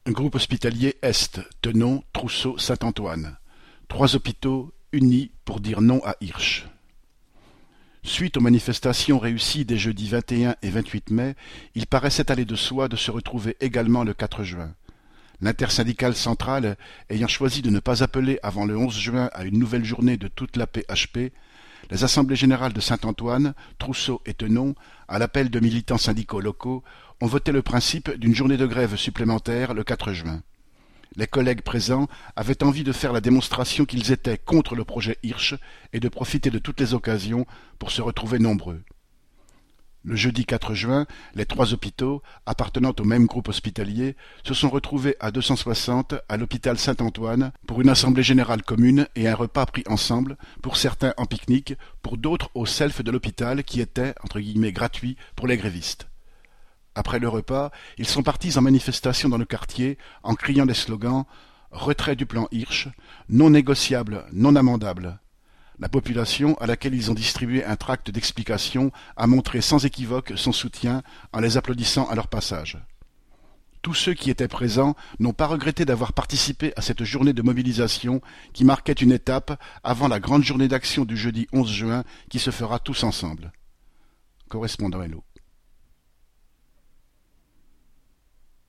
Groupe hospitalier Est, Tenon, Trousseau, Saint-Antoine. 3 hôpitaux unis pour dire non à Hirsch. Suite aux manifestations réussies des jeudis 21 et 28 mai, il paraissait aller de soi de se retrouver également le 4 juin. L'intersyndicale centrale ayant choisi de ne pas appeler avant le 11 juin à une nouvelle journée de toute la PHP, les assemblées générales de Saint-Antoine, Trousseau et Tenon, à l'appel de militants syndicaux locaux, ont voté le principe d'une journée de grève supplémentaire le 4 juin. Les collègues présents avaient envie de faire la démonstration qu'ils étaient contre le projet Hirsch et de profiter de toutes les occasions pour se retrouver nombreux. Le jeudi 4 juin, les 3 hôpitaux, appartenant au même groupe hospitalier, se sont retrouvés à 260 à l'hôpital Saint-Antoine pour une assemblée générale commune et un repas pris ensemble, pour certains en pique-nique, pour d'autres au self de l'hôpital qui était, entre guillemets, gratuit pour les grévistes. Après le repas, ils sont partis en manifestation dans le quartier en criant des slogans « Retrait du plan Hirsch »,« Non négociable, non amendable ». La population, à laquelle ils ont distribué un tract d'explication, a montré sans équivoque son soutien en les applaudissant à leur passage. Tous ceux qui étaient présents n'ont pas regretté d'avoir participé à cette journée de mobilisation qui marquait une étape avant la grande journée d'action du jeudi 11 juin qui se fera tous ensemble. Correspondant Hello.